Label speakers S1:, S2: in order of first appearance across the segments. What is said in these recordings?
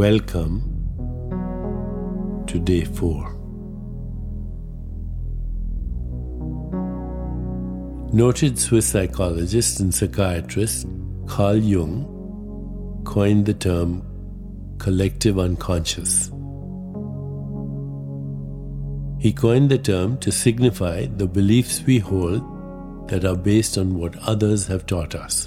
S1: Welcome to day 4. Noted Swiss psychologist and psychiatrist Carl Jung coined the term collective unconscious. He coined the term to signify the beliefs we hold that are based on what others have taught us.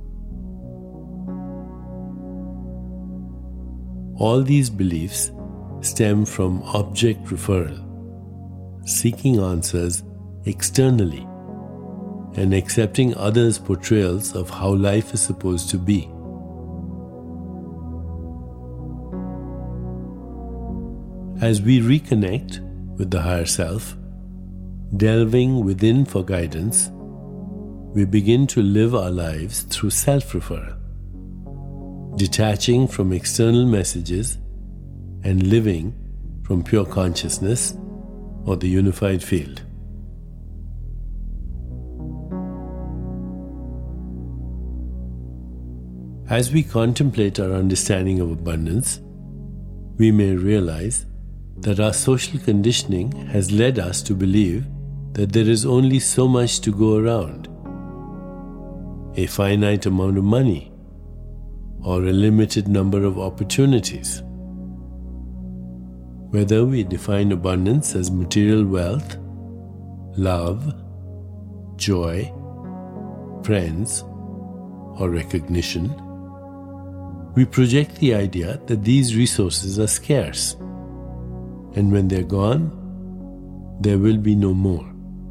S1: All these beliefs stem from object referral, seeking answers externally and accepting others' portrayals of how life is supposed to be. As we reconnect with the higher self, delving within for guidance, we begin to live our lives through self-referral, detaching from external messages and living from pure consciousness or the unified field. As we contemplate our understanding of abundance, we may realize that our social conditioning has led us to believe that there is only so much to go around, a finite amount of money, or a limited number of opportunities. Whether we define abundance as material wealth, love, joy, friends, or recognition, we project the idea that these resources are scarce, and when they're gone, there will be no more.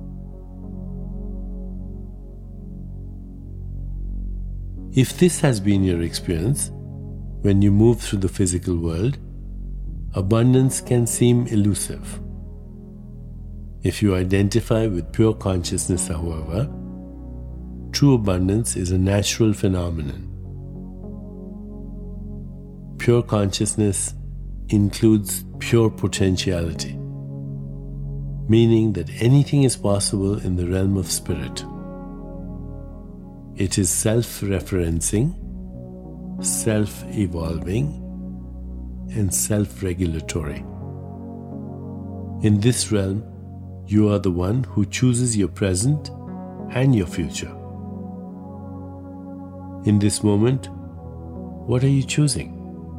S1: If this has been your experience, when you move through the physical world, abundance can seem elusive. If you identify with pure consciousness, however, true abundance is a natural phenomenon. Pure consciousness includes pure potentiality, meaning that anything is possible in the realm of spirit. It is self-referencing, self-evolving, and self-regulatory. In this realm, you are the one who chooses your present and your future. In this moment, what are you choosing?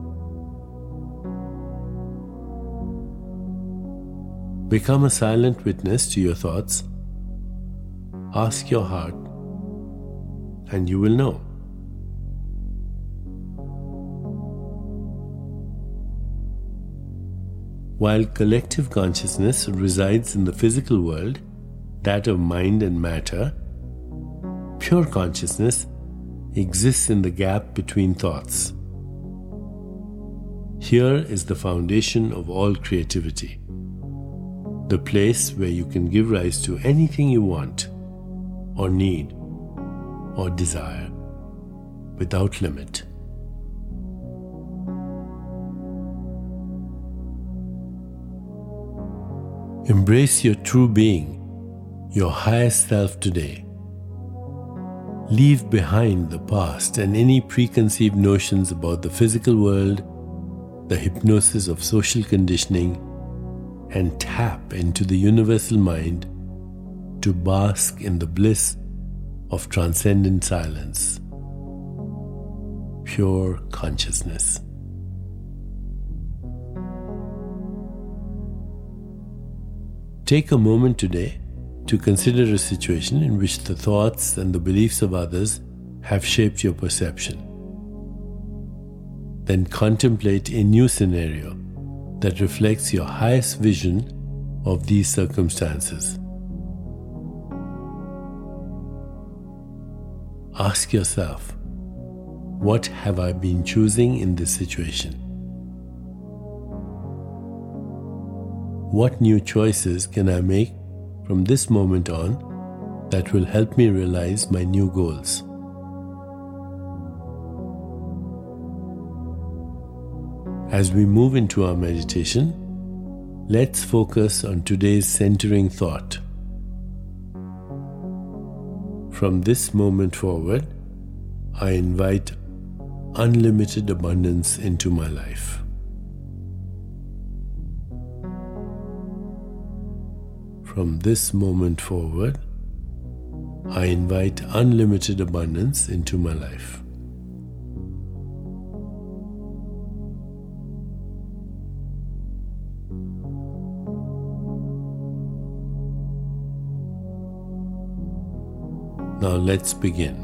S1: Become a silent witness to your thoughts. Ask your heart, and you will know. While collective consciousness resides in the physical world, that of mind and matter, pure consciousness exists in the gap between thoughts. Here is the foundation of all creativity, the place where you can give rise to anything you want, or need, or desire, without limit. Embrace your true being, your highest self today. Leave behind the past and any preconceived notions about the physical world, the hypnosis of social conditioning, and tap into the universal mind to bask in the bliss of transcendent silence, pure consciousness. Take a moment today to consider a situation in which the thoughts and the beliefs of others have shaped your perception. Then contemplate a new scenario that reflects your highest vision of these circumstances. Ask yourself, what have I been choosing in this situation? What new choices can I make from this moment on that will help me realize my new goals? As we move into our meditation, let's focus on today's centering thought. From this moment forward, I invite unlimited abundance into my life. From this moment forward, I invite unlimited abundance into my life. Now let's begin.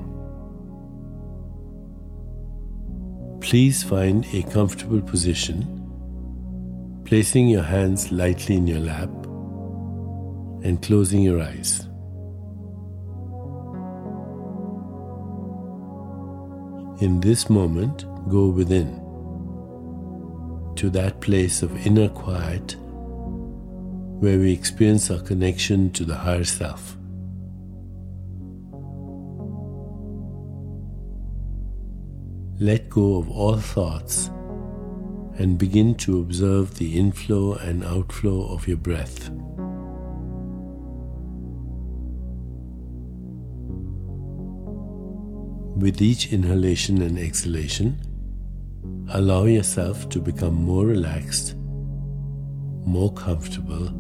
S1: Please find a comfortable position, placing your hands lightly in your lap and closing your eyes. In this moment, go within to that place of inner quiet where we experience our connection to the higher self. Let go of all thoughts and begin to observe the inflow and outflow of your breath. With each inhalation and exhalation, allow yourself to become more relaxed, more comfortable,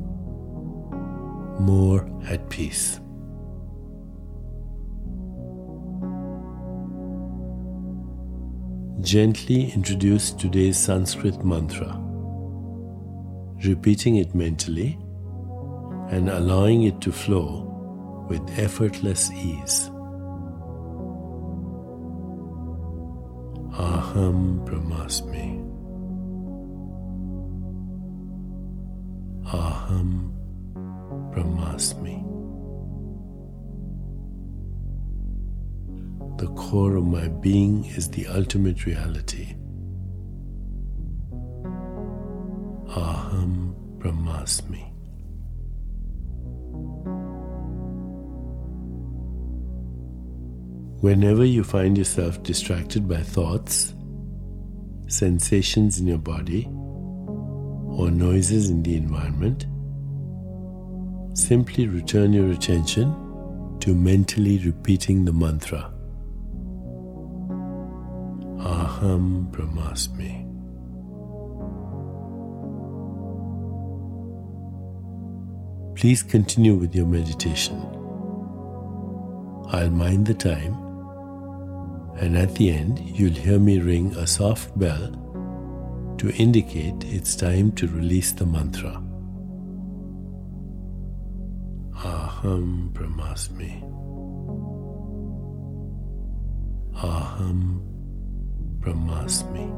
S1: more at peace. Gently introduce today's Sanskrit mantra, repeating it mentally and allowing it to flow with effortless ease. Aham Brahmasmi. Aham Brahmasmi. The core of my being is the ultimate reality. Aham Brahmasmi. Whenever you find yourself distracted by thoughts, sensations in your body, or noises in the environment, simply return your attention to mentally repeating the mantra. Aham Brahmasmi. Please continue with your meditation. I'll mind the time, and at the end you'll hear me ring a soft bell to indicate it's time to release the mantra. Aham Brahmasmi. Aham Brahmasmi.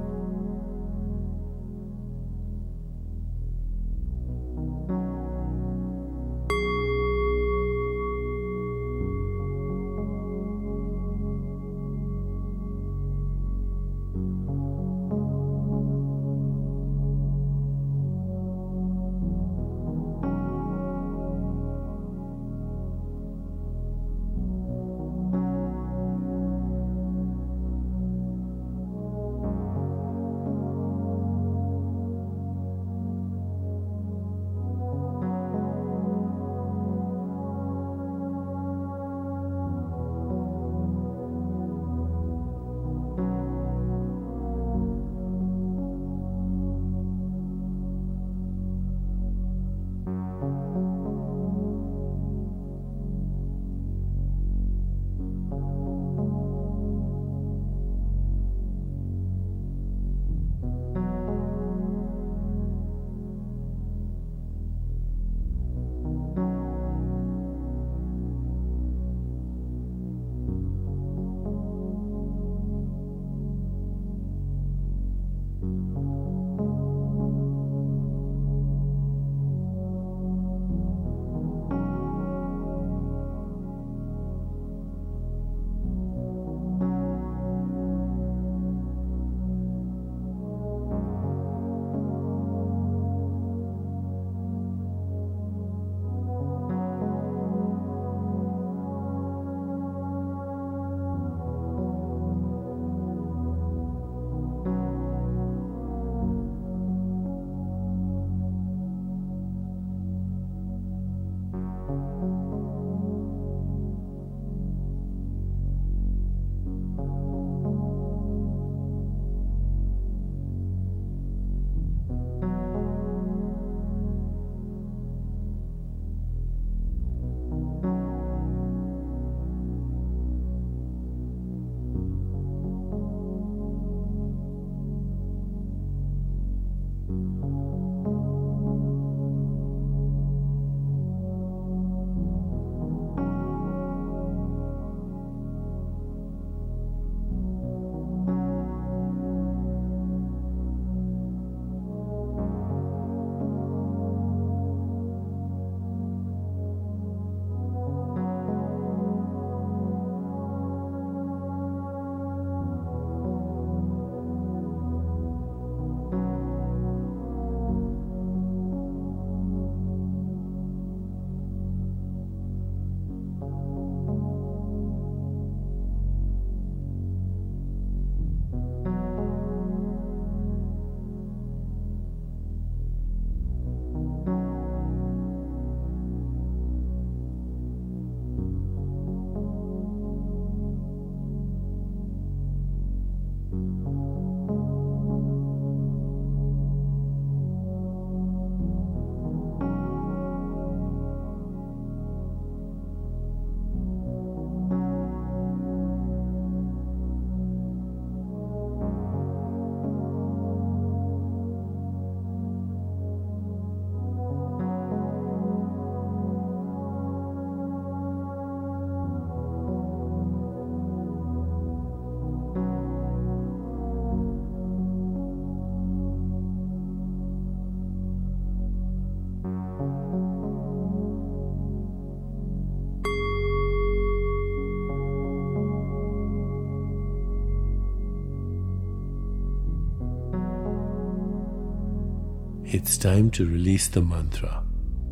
S1: It's time to release the mantra.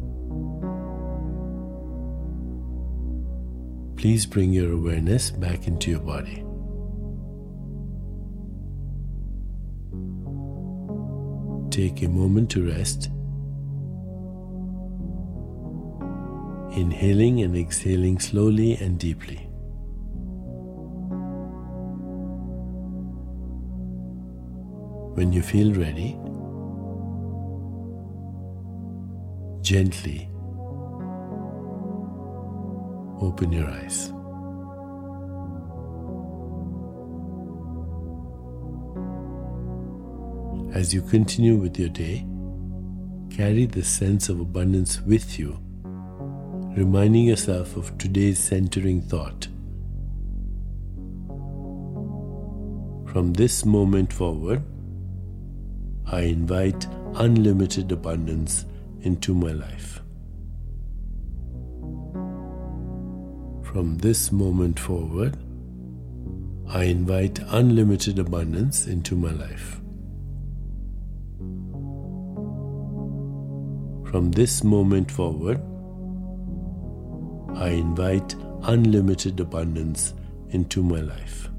S1: Please bring your awareness back into your body. Take a moment to rest, inhaling and exhaling slowly and deeply. When you feel ready, gently open your eyes. As you continue with your day, carry the sense of abundance with you, reminding yourself of today's centering thought. From this moment forward, I invite unlimited abundance into my life. From this moment forward, I invite unlimited abundance into my life. From this moment forward, I invite unlimited abundance into my life.